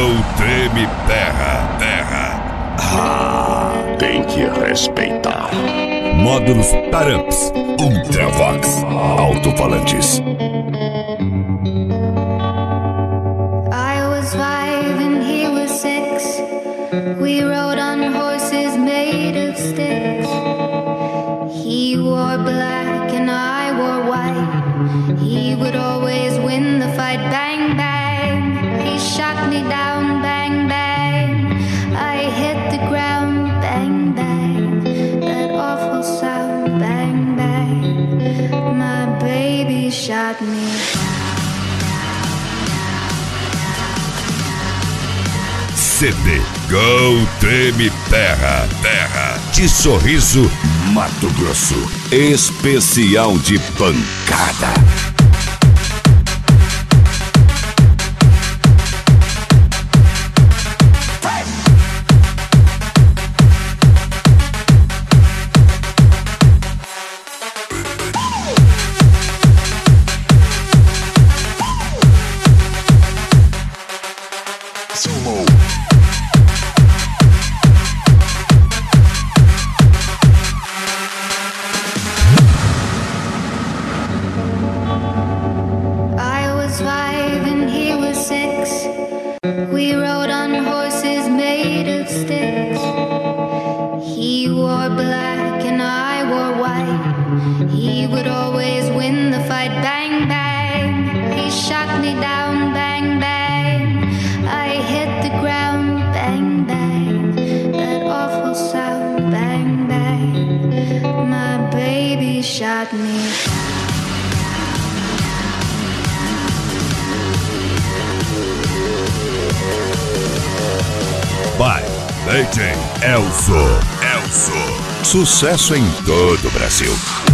Gol treme terra, terra. Ah, tem que respeitar. Módulos Taramps, Ultravox, alto-falantes. I was 5 and he was 6. We rode on horses made of sticks. He wore black and I wore white. He would always win the fight. Bang, bang. He shot me down. Bang, bang. I hit the ground. Bang, bang. That awful sound. Bang, bang. My baby shot me down. CD Gol treme terra, terra. De Sorriso, Mato Grosso. Especial de pancada. We rode on horses made of sticks. He wore black and I wore white. He would always win the fight. Bang, bang. He shot me down. Bang, bang. I hit the ground. Bang, bang. That awful sound. Bang, bang. My baby shot me down. By DJ Elso. Sucesso em todo o Brasil.